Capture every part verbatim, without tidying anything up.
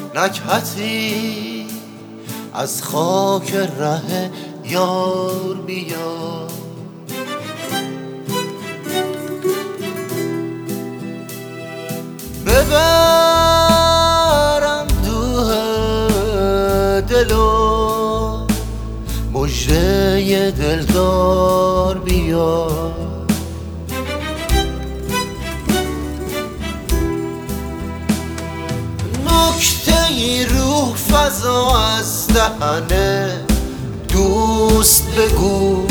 نکهتی از خاک ره یار بیا. ببرم دوه دلو مژده دلدار بیا. نکته ای روح فضا از دهن دوست بگو.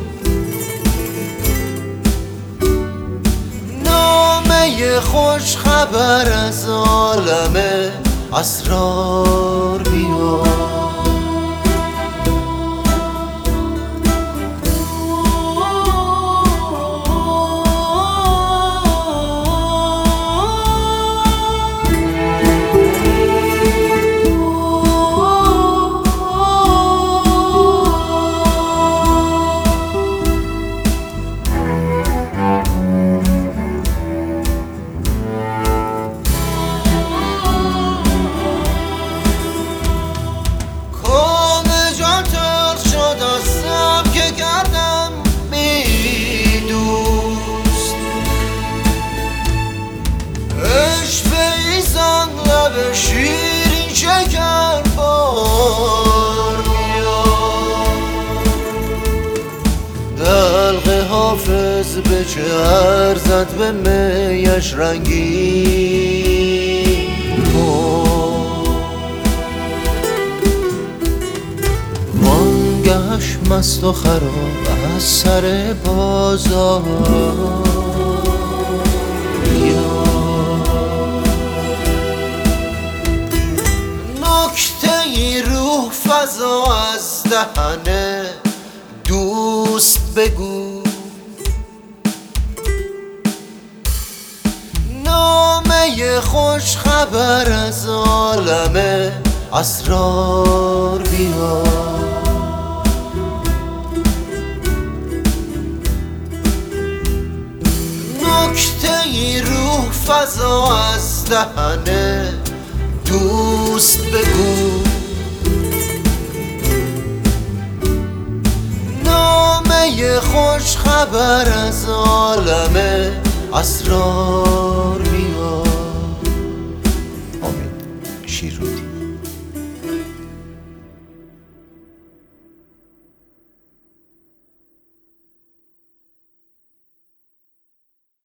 نامه خوش خبر از عالم اسرار بیا. شیرین شکر بار بیا. دلق حافظ به چهر زد به میش رنگی وانگهش مست و خراب از سر بازار بیا. نکته ای روح فضا از دهن دوست بگو. نامه خوش خبر از عالم اسرار بیا. نکته ای روح فضا از دهن دوست بگو. نامه خوش خبر از عالم اسرار بیا. امید شیرودی.